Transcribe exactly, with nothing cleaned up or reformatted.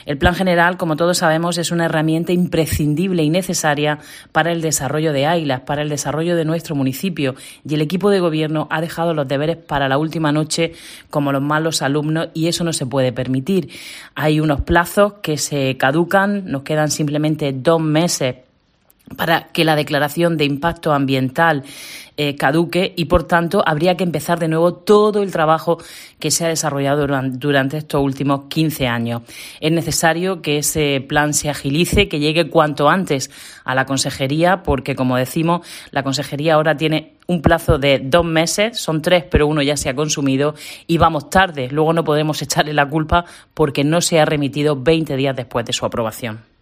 El Plan General, como todos sabemos, es una herramienta imprescindible y necesaria para el desarrollo de Ailas, para el desarrollo de nuestro municipio, y el equipo de gobierno ha dejado los deberes para la última noche como los malos alumnos, y eso no se puede permitir. Hay unos plazos que se caducan, nos quedan simplemente dos meses para que la declaración de impacto ambiental eh, caduque y, por tanto, habría que empezar de nuevo todo el trabajo que se ha desarrollado durante, durante estos últimos quince años. Es necesario que ese plan se agilice, que llegue cuanto antes a la consejería, porque, como decimos, la consejería ahora tiene un plazo de dos meses, son tres, pero uno ya se ha consumido y vamos tarde. Luego no podemos echarle la culpa porque no se ha remitido veinte días después de su aprobación.